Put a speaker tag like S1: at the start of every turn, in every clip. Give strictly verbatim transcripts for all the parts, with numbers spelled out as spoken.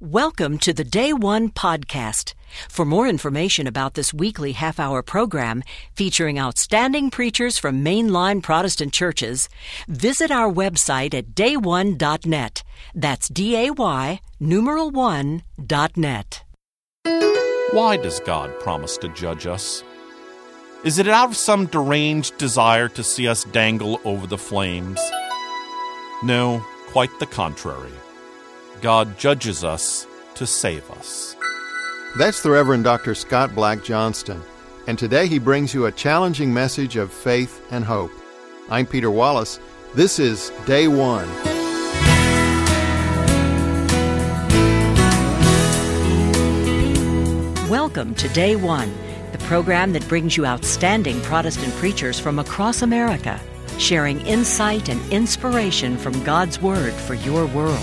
S1: Welcome to the Day One podcast. For more information about this weekly half-hour program featuring outstanding preachers from mainline Protestant churches, visit our website at day one dot net. That's D A Y numeral one dot net.
S2: Why does God promise to judge us? Is it out of some deranged desire to see us dangle over the flames? No, quite the contrary. God judges us to save us.
S3: That's the Reverend Doctor Scott Black Johnston, and today he brings you a challenging message of faith and hope. I'm Peter Wallace. This is Day One.
S1: Welcome to Day One, the program that brings you outstanding Protestant preachers from across America, sharing insight and inspiration from God's Word for your world.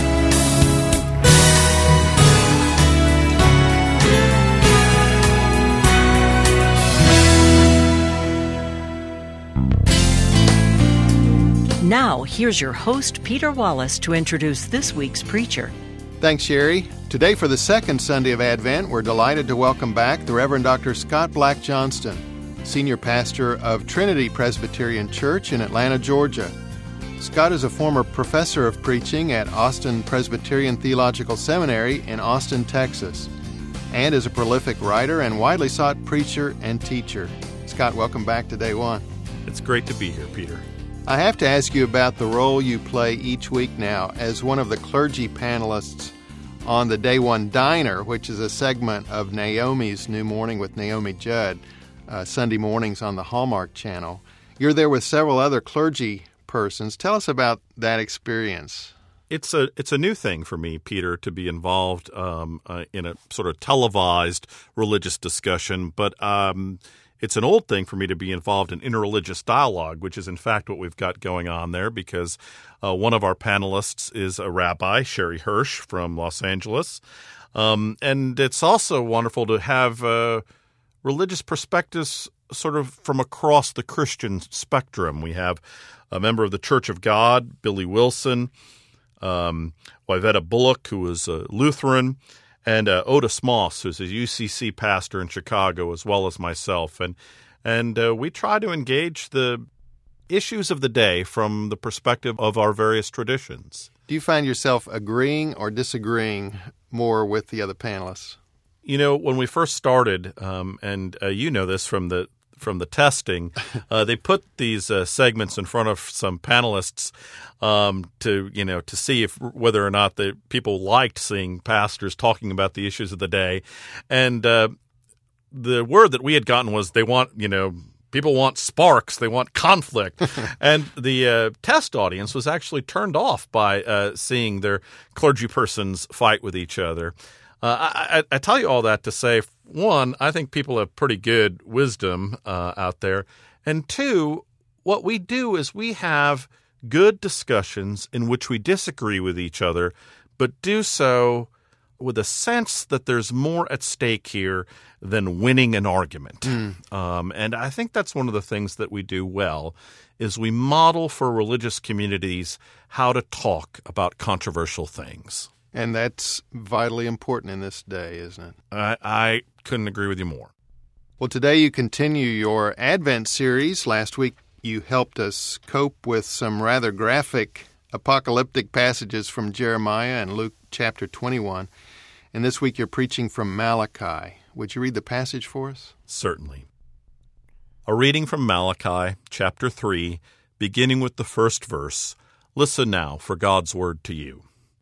S1: Now, here's your host, Peter Wallace, to introduce this week's preacher.
S3: Thanks, Sherry. Today, for the second Sunday of Advent, we're delighted to welcome back the Reverend Doctor Scott Black Johnston, Senior Pastor of Trinity Presbyterian Church in Atlanta, Georgia. Scott is a former professor of preaching at Austin Presbyterian Theological Seminary in Austin, Texas, and is a prolific writer and widely sought preacher and teacher. Scott, welcome back to Day One.
S2: It's great to be here, Peter.
S3: I have to ask you about the role you play each week now as one of the clergy panelists on the Day One Diner, which is a segment of Naomi's New Morning with Naomi Judd, uh, Sunday mornings on the Hallmark Channel. You're there with several other clergy persons. Tell us about that experience.
S2: It's a it's a new thing for me, Peter, to be involved um, uh, in a sort of televised religious discussion, but um, it's an old thing for me to be involved in interreligious dialogue, which is in fact what we've got going on there, because uh, one of our panelists is a rabbi, Sherry Hirsch from Los Angeles. Um, and it's also wonderful to have uh, religious perspectives sort of from across the Christian spectrum. We have a member of the Church of God, Billy Wilson, um, Wivetta Bullock, who is a Lutheran, and uh, Otis Moss, who's a U C C pastor in Chicago, as well as myself. And and uh, we try to engage the issues of the day from the perspective of our various traditions.
S3: Do you find yourself agreeing or disagreeing more with the other panelists?
S2: You know, when we first started, um, and uh, you know this from the from the testing, uh, they put these uh, segments in front of some panelists um, to, you know, to see if whether or not the people liked seeing pastors talking about the issues of the day. And uh, the word that we had gotten was they want, you know, people want sparks, they want conflict. And the uh, test audience was actually turned off by uh, seeing their clergy persons fight with each other. Uh, I, I tell you all that to say, one, I think people have pretty good wisdom uh, out there. And two, what we do is we have good discussions in which we disagree with each other, but do so with a sense that there's more at stake here than winning an argument. Mm. Um, and I think that's one of the things that we do well, is we model for religious communities how to talk about controversial things.
S3: And that's vitally important in this day, isn't it?
S2: I, I couldn't agree with you more.
S3: Well, today you continue your Advent series. Last week you helped us cope with some rather graphic apocalyptic passages from Jeremiah and Luke chapter twenty-one. And this week you're preaching from Malachi. Would you read the passage for us?
S2: Certainly. A reading from Malachi chapter three, beginning with the first verse. Listen now for God's word to you.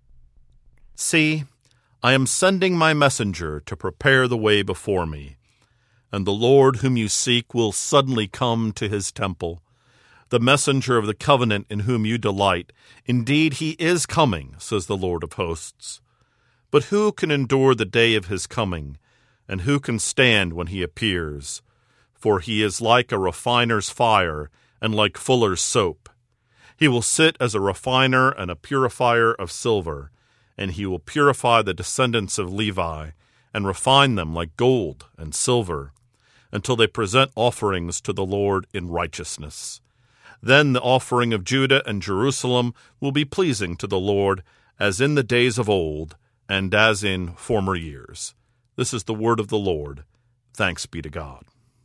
S2: See, I am sending my messenger to prepare the way before me, and the Lord whom you seek will suddenly come to his temple, the messenger of the covenant in whom you delight. Indeed, he is coming, says the Lord of hosts. But who can endure the day of his coming, and who can stand when he appears? For he is like a refiner's fire, and like fuller's soap. He will sit as a refiner and a purifier of silver, and he will purify the descendants of Levi, and refine them like gold and silver, until they present offerings to the Lord in righteousness. Then the offering of Judah and Jerusalem will be pleasing to the Lord, as in the days of old, and as in former years. This is the word of the Lord. Thanks be to God.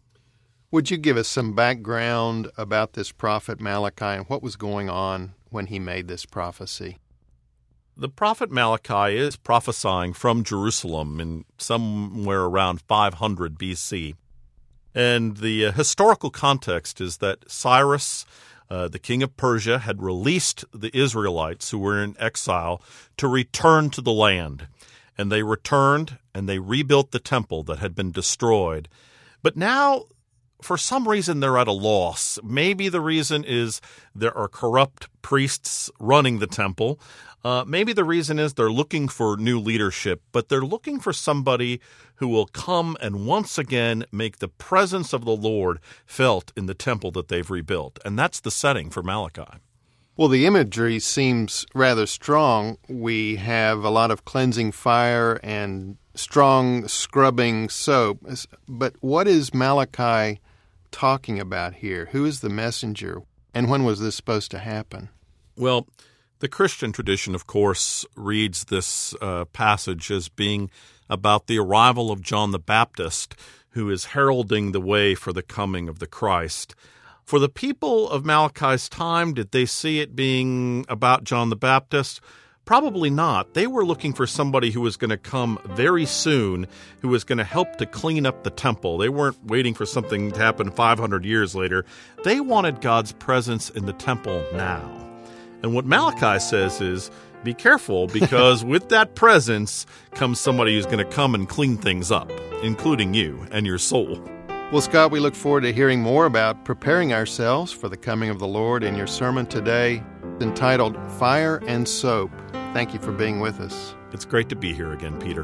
S3: Would you give us some background about this prophet Malachi and what was going on when he made this prophecy?
S2: The prophet Malachi is prophesying from Jerusalem in somewhere around five hundred B C. And the uh, historical context is that Cyrus, uh, the king of Persia, had released the Israelites who were in exile to return to the land. And they returned and they rebuilt the temple that had been destroyed. But now, for some reason, they're at a loss. Maybe the reason is there are corrupt priests running the temple. Uh, maybe the reason is they're looking for new leadership, but they're looking for somebody who will come and once again make the presence of the Lord felt in the temple that they've rebuilt. And that's the setting for Malachi.
S3: Well, the imagery seems rather strong. We have a lot of cleansing fire and strong scrubbing soap. But what is Malachi talking about here? Who is the messenger? And when was this supposed to happen?
S2: Well, the Christian tradition, of course, reads this uh, passage as being about the arrival of John the Baptist, who is heralding the way for the coming of the Christ. For the people of Malachi's time, did they see it being about John the Baptist? Probably not. They were looking for somebody who was going to come very soon, who was going to help to clean up the temple. They weren't waiting for something to happen five hundred years later. They wanted God's presence in the temple now. And what Malachi says is, be careful, because with that presence comes somebody who's going to come and clean things up, including you and your soul.
S3: Well, Scott, we look forward to hearing more about preparing ourselves for the coming of the Lord in your sermon today, entitled Fire and Soap. Thank you for being with us.
S2: It's great to be here again, Peter.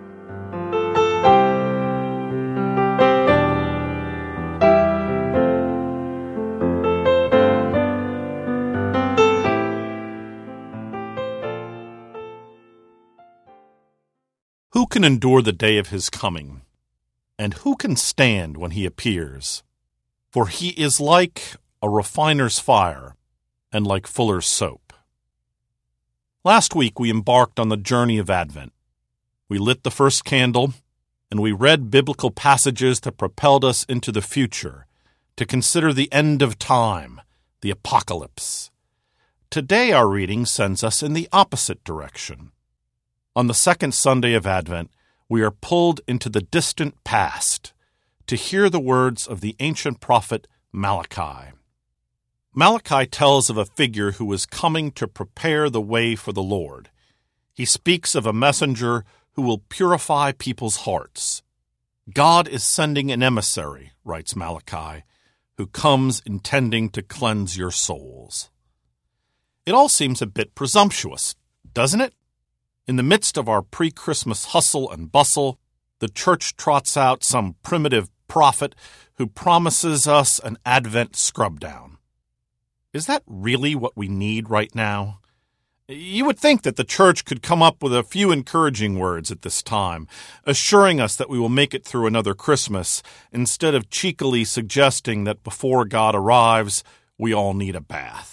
S2: Who can endure the day of his coming? And who can stand when he appears? For he is like a refiner's fire and like fuller's soap. Last week we embarked on the journey of Advent. We lit the first candle, and we read biblical passages that propelled us into the future, to consider the end of time, the apocalypse. Today our reading sends us in the opposite direction. On the second Sunday of Advent, we are pulled into the distant past to hear the words of the ancient prophet Malachi. Malachi tells of a figure who is coming to prepare the way for the Lord. He speaks of a messenger who will purify people's hearts. God is sending an emissary, writes Malachi, who comes intending to cleanse your souls. It all seems a bit presumptuous, doesn't it? In the midst of our pre-Christmas hustle and bustle, the church trots out some primitive prophet who promises us an Advent scrub-down. Is that really what we need right now? You would think that the church could come up with a few encouraging words at this time, assuring us that we will make it through another Christmas, instead of cheekily suggesting that before God arrives, we all need a bath.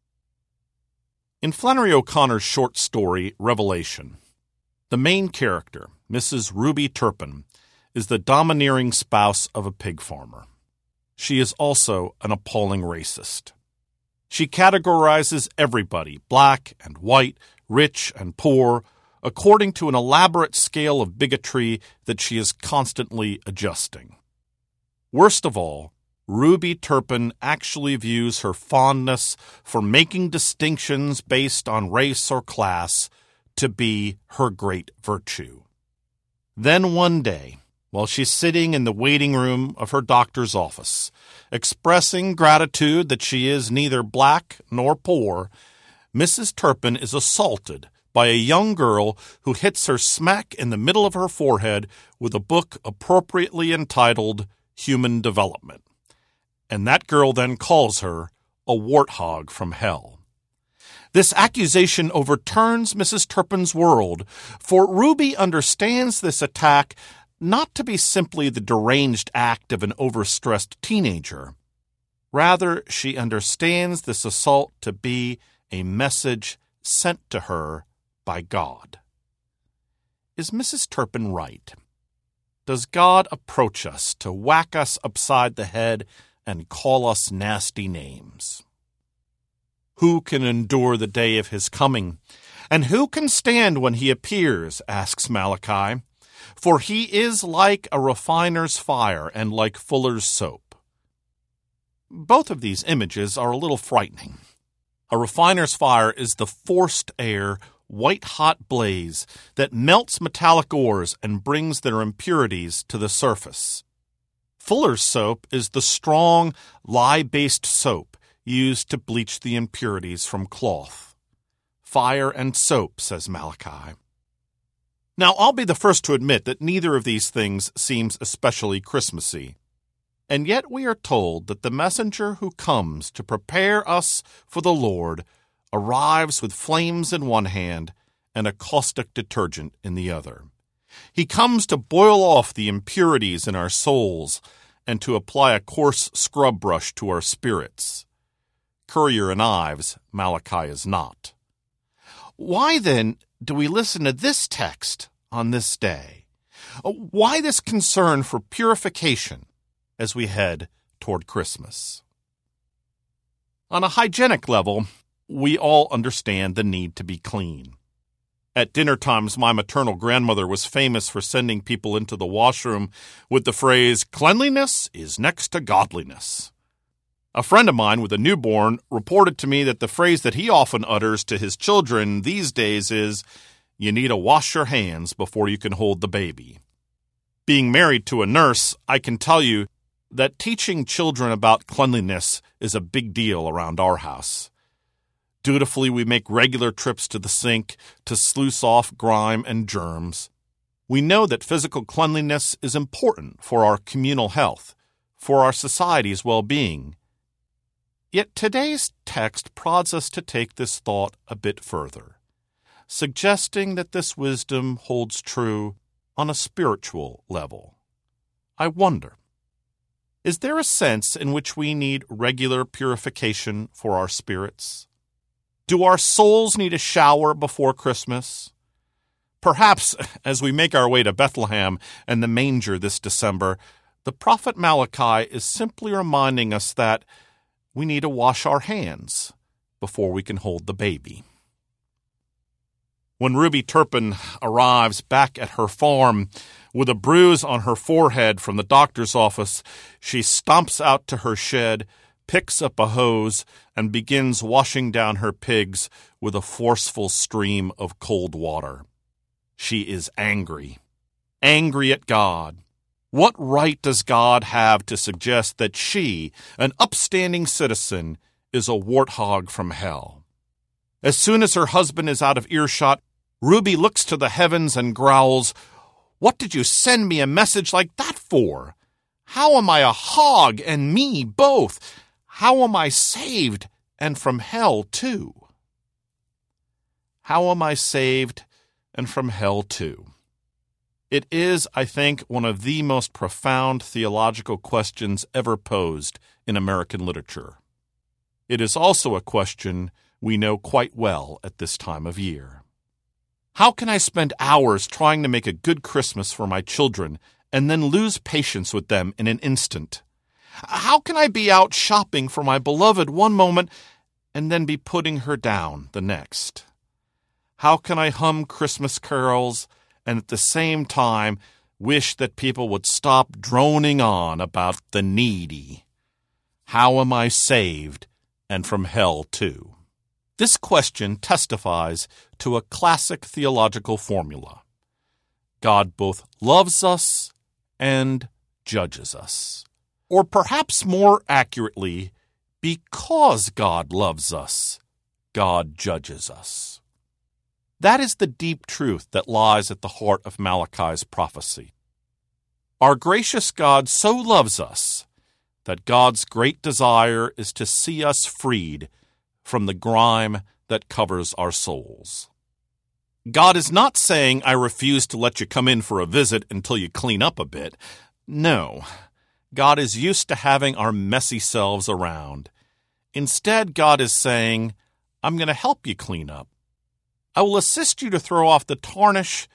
S2: In Flannery O'Connor's short story, Revelation, the main character, Missus Ruby Turpin, is the domineering spouse of a pig farmer. She is also an appalling racist. She categorizes everybody, black and white, rich and poor, according to an elaborate scale of bigotry that she is constantly adjusting. Worst of all, Ruby Turpin actually views her fondness for making distinctions based on race or class to be her great virtue. Then one day, while she's sitting in the waiting room of her doctor's office, expressing gratitude that she is neither black nor poor, Missus Turpin is assaulted by a young girl who hits her smack in the middle of her forehead with a book appropriately entitled Human Development. And that girl then calls her a warthog from hell. This accusation overturns Missus Turpin's world, for Ruby understands this attack not to be simply the deranged act of an overstressed teenager. Rather, she understands this assault to be a message sent to her by God. is Missus Turpin right? Does God approach us to whack us upside the head and call us nasty names? Who can endure the day of his coming? And who can stand when he appears, asks Malachi. For he is like a refiner's fire and like fuller's soap. Both of these images are a little frightening. A refiner's fire is the forced air, white-hot blaze that melts metallic ores and brings their impurities to the surface. Fuller's soap is the strong, lye-based soap used to bleach the impurities from cloth. Fire and soap, says Malachi. Now, I'll be the first to admit that neither of these things seems especially Christmassy. And yet we are told that the messenger who comes to prepare us for the Lord arrives with flames in one hand and a caustic detergent in the other. He comes to boil off the impurities in our souls and to apply a coarse scrub brush to our spirits. Currier and Ives, Malachi is not. Why, then, do we listen to this text on this day? Why this concern for purification as we head toward Christmas? On a hygienic level, we all understand the need to be clean. At dinner times, my maternal grandmother was famous for sending people into the washroom with the phrase, "Cleanliness is next to godliness." A friend of mine with a newborn reported to me that the phrase that he often utters to his children these days is, "You need to wash your hands before you can hold the baby." Being married to a nurse, I can tell you that teaching children about cleanliness is a big deal around our house. Dutifully, we make regular trips to the sink to sluice off grime and germs. We know that physical cleanliness is important for our communal health, for our society's well-being. Yet today's text prods us to take this thought a bit further, suggesting that this wisdom holds true on a spiritual level. I wonder, is there a sense in which we need regular purification for our spirits? Do our souls need a shower before Christmas? Perhaps, as we make our way to Bethlehem and the manger this December, the prophet Malachi is simply reminding us that we need to wash our hands before we can hold the baby. When Ruby Turpin arrives back at her farm with a bruise on her forehead from the doctor's office, she stomps out to her shed, picks up a hose, and begins washing down her pigs with a forceful stream of cold water. She is angry. Angry at God. What right does God have to suggest that she, an upstanding citizen, is a warthog from hell? As soon as her husband is out of earshot, Ruby looks to the heavens and growls, "What did you send me a message like that for? How am I a hog and me both? How am I saved and from hell too?" How am I saved and from hell too? It is, I think, one of the most profound theological questions ever posed in American literature. It is also a question we know quite well at this time of year. How can I spend hours trying to make a good Christmas for my children and then lose patience with them in an instant? How can I be out shopping for my beloved one moment and then be putting her down the next? How can I hum Christmas carols and at the same time wish that people would stop droning on about the needy? How am I saved and from hell too? This question testifies to a classic theological formula. God both loves us and judges us. Or perhaps more accurately, because God loves us, God judges us. That is the deep truth that lies at the heart of Malachi's prophecy. Our gracious God so loves us that God's great desire is to see us freed from the grime that covers our souls. God is not saying, "I refuse to let you come in for a visit until you clean up a bit." No, God is used to having our messy selves around. Instead, God is saying, "I'm going to help you clean up. I will assist you to throw off the tarnish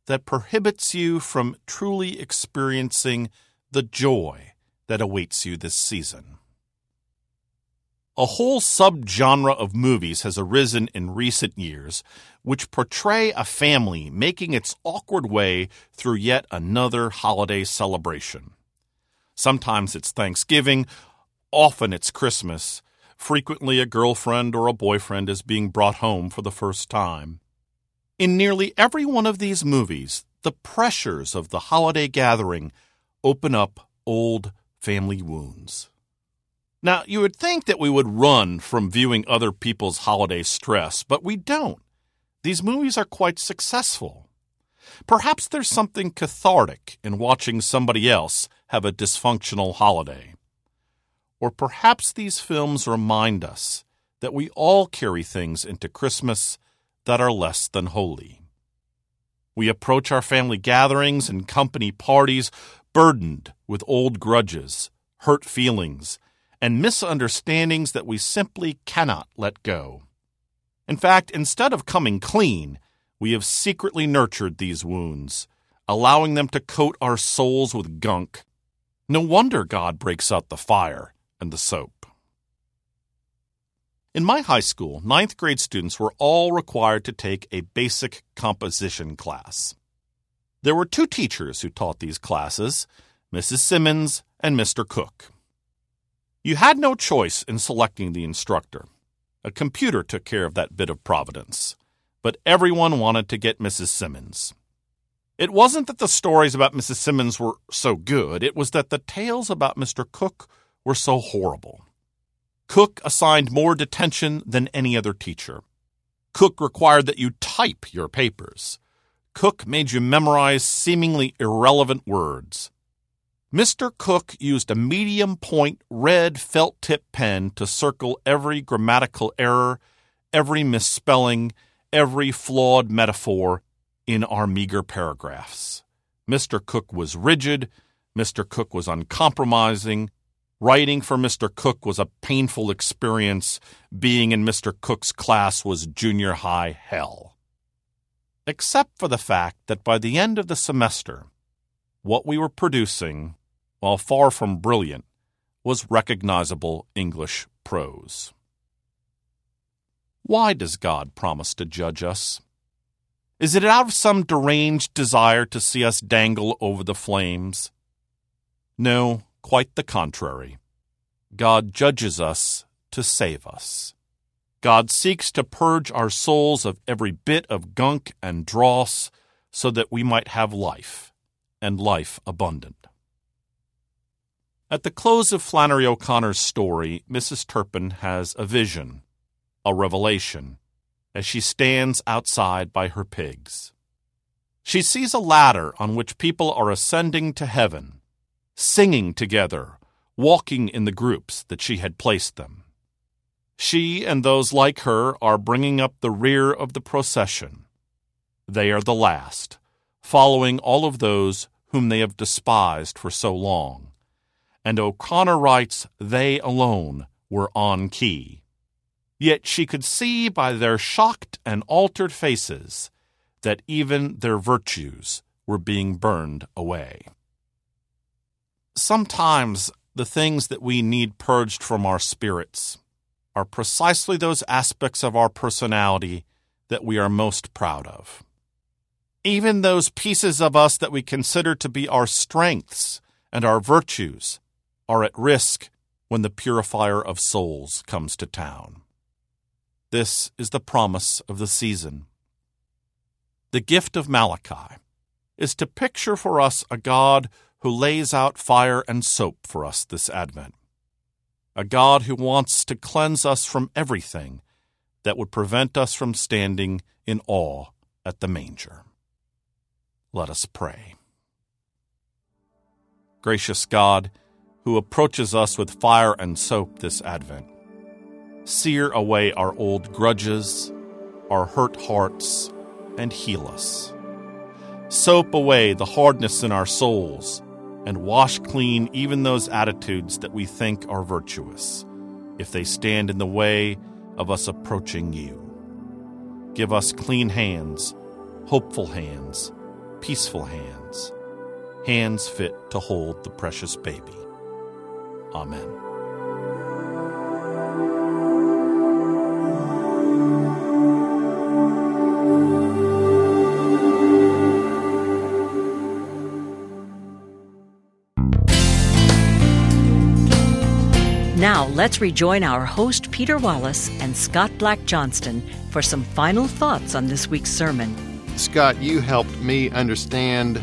S2: that prohibits you from truly experiencing the joy that awaits you this season. A whole subgenre of movies has arisen in recent years which portray a family making its awkward way through yet another holiday celebration. Sometimes it's Thanksgiving, often it's Christmas. Frequently a girlfriend or a boyfriend is being brought home for the first time. In nearly every one of these movies, the pressures of the holiday gathering open up old family wounds. Now, you would think that we would run from viewing other people's holiday stress, but we don't. These movies are quite successful. Perhaps there's something cathartic in watching somebody else have a dysfunctional holiday. Or perhaps these films remind us that we all carry things into Christmas that are less than holy. We approach our family gatherings and company parties burdened with old grudges, hurt feelings, and misunderstandings that we simply cannot let go. In fact, instead of coming clean, we have secretly nurtured these wounds, allowing them to coat our souls with gunk. No wonder God breaks out the fire and the soap. In my high school, ninth grade students were all required to take a basic composition class. There were two teachers who taught these classes, Missus Simmons and Mister Cook. You had no choice in selecting the instructor. A computer took care of that bit of providence, but everyone wanted to get Missus Simmons. It wasn't that the stories about Missus Simmons were so good, it was that the tales about Mister Cook were so horrible. Cook assigned more detention than any other teacher. Cook required that you type your papers. Cook made you memorize seemingly irrelevant words. Mister Cook used a medium-point red felt-tip pen to circle every grammatical error, every misspelling, every flawed metaphor in our meager paragraphs. Mister Cook was rigid. Mister Cook was uncompromising. Writing for Mister Cook was a painful experience. Being in Mister Cook's class was junior high hell. Except for the fact that by the end of the semester, what we were producing, while far from brilliant, was recognizable English prose. Why does God promise to judge us? Is it out of some deranged desire to see us dangle over the flames? No, quite the contrary. God judges us to save us. God seeks to purge our souls of every bit of gunk and dross so that we might have life, and life abundant. At the close of Flannery O'Connor's story, Missus Turpin has a vision, a revelation, as she stands outside by her pigs. She sees a ladder on which people are ascending to heaven, singing together, walking in the groups that she had placed them. She and those like her are bringing up the rear of the procession. They are the last, following all of those whom they have despised for so long. And O'Connor writes they alone were on key. Yet she could see by their shocked and altered faces that even their virtues were being burned away. Sometimes the things that we need purged from our spirits are precisely those aspects of our personality that we are most proud of. Even those pieces of us that we consider to be our strengths and our virtues are at risk when the purifier of souls comes to town. This is the promise of the season. The gift of Malachi is to picture for us a God who lays out fire and soap for us this Advent. A God who wants to cleanse us from everything that would prevent us from standing in awe at the manger. Let us pray. Gracious God, who approaches us with fire and soap this Advent, sear away our old grudges, our hurt hearts, and heal us. Soap away the hardness in our souls, and wash clean even those attitudes that we think are virtuous, if they stand in the way of us approaching you. Give us clean hands, hopeful hands, peaceful hands, hands fit to hold the precious baby. Amen.
S1: Now, let's rejoin our host, Peter Wallace, and Scott Black Johnston for some final thoughts on this week's sermon.
S3: Scott, you helped me understand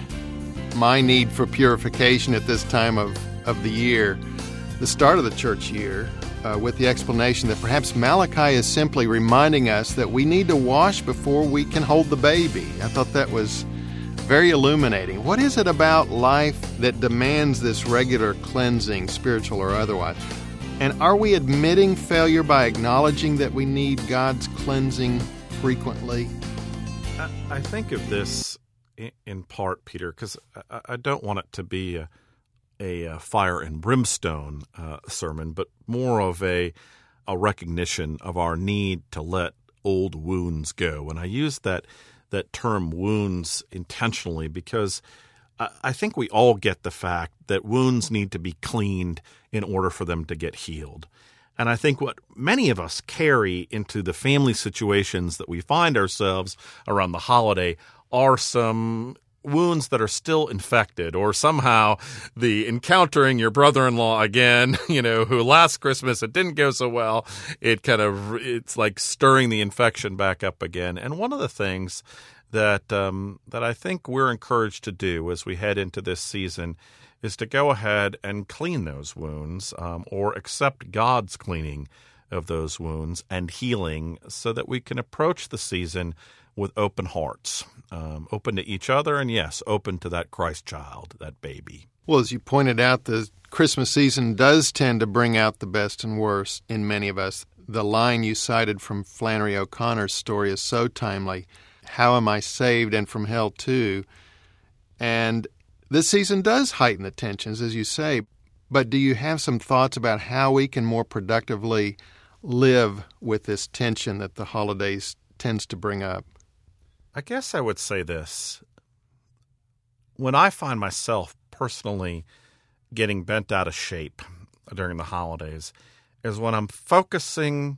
S3: my need for purification at this time of, of the year, the start of the church year, uh, with the explanation that perhaps Malachi is simply reminding us that we need to wash before we can hold the baby. I thought that was very illuminating. What is it about life that demands this regular cleansing, spiritual or otherwise? And are we admitting failure by acknowledging that we need God's cleansing frequently?
S2: I, I think of this in, in part, Peter, because I, I don't want it to be a, a, a fire and brimstone uh, sermon, but more of a, a recognition of our need to let old wounds go. And I use that, that term wounds intentionally because I, I think we all get the fact that wounds need to be cleaned in order for them to get healed. And I think what many of us carry into the family situations that we find ourselves around the holiday are some wounds that are still infected, or somehow the encountering your brother-in-law again, you know, who last Christmas it didn't go so well, it kind of, it's like stirring the infection back up again. And one of the things that um, that I think we're encouraged to do as we head into this season is to go ahead and clean those wounds, um, or accept God's cleaning of those wounds and healing, so that we can approach the season with open hearts, um, open to each other, and yes, open to that Christ child, that baby.
S3: Well, as you pointed out, the Christmas season does tend to bring out the best and worst in many of us. The line you cited from Flannery O'Connor's story is so timely. How am I saved and from hell too? And this season does heighten the tensions, as you say, but do you have some thoughts about how we can more productively live with this tension that the holidays tends to bring up?
S2: I guess I would say this. When I find myself personally getting bent out of shape during the holidays is when I'm focusing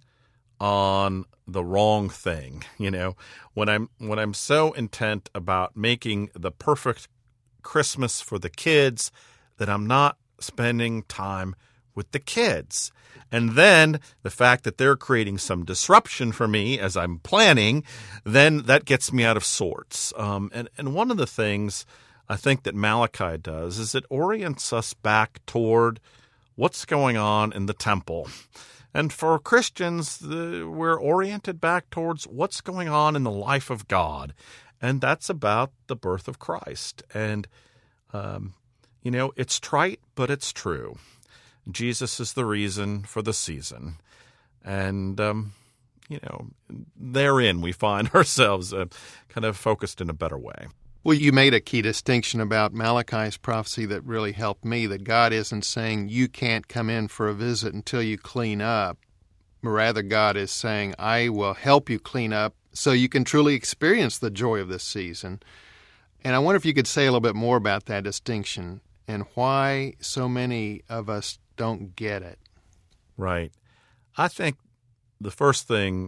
S2: on the wrong thing. You know, when I'm when I'm so intent about making the perfect Christmas for the kids that I'm not spending time with the kids. And then the fact that they're creating some disruption for me as I'm planning, then that gets me out of sorts. Um, and, and one of the things I think that Malachi does is it orients us back toward what's going on in the temple. And for Christians, the, we're oriented back towards what's going on in the life of God. And that's about the birth of Christ. And, um, you know, it's trite, but it's true. Jesus is the reason for the season. And, um, you know, therein we find ourselves uh, kind of focused in a better way.
S3: Well, you made a key distinction about Malachi's prophecy that really helped me, that God isn't saying you can't come in for a visit until you clean up. Rather, God is saying, I will help you clean up so you can truly experience the joy of this season. And I wonder if you could say a little bit more about that distinction and why so many of us don't get it.
S2: Right. I think the first thing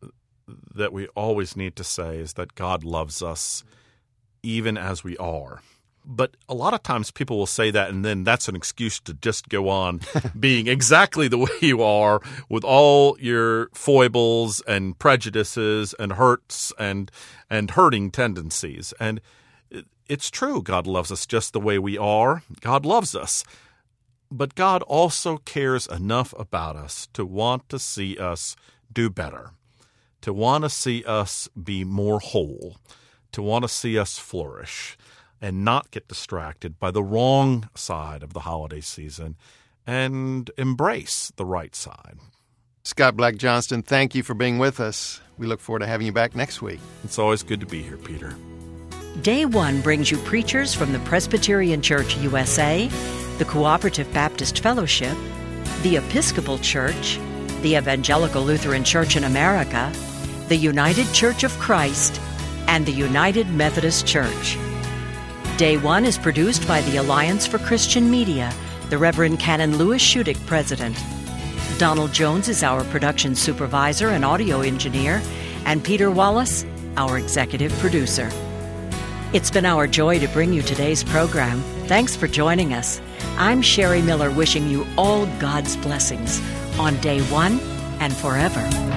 S2: that we always need to say is that God loves us even as we are. But a lot of times people will say that, and then that's an excuse to just go on being exactly the way you are with all your foibles and prejudices and hurts and and hurting tendencies. And it's true, God loves us just the way we are. God loves us. But God also cares enough about us to want to see us do better, to want to see us be more whole, to want to see us flourish and not get distracted by the wrong side of the holiday season and embrace the right side.
S3: Scott Black Johnston, thank you for being with us. We look forward to having you back next week.
S2: It's always good to be here, Peter.
S1: Day One brings you preachers from the Presbyterian Church U S A, the Cooperative Baptist Fellowship, the Episcopal Church, the Evangelical Lutheran Church in America, the United Church of Christ, and the United Methodist Church. Day One is produced by the Alliance for Christian Media, the Reverend Canon Louis Shudick, President. Donald Jones is our production supervisor and audio engineer, and Peter Wallace, our executive producer. It's been our joy to bring you today's program. Thanks for joining us. I'm Sherry Miller, wishing you all God's blessings on Day One and forever.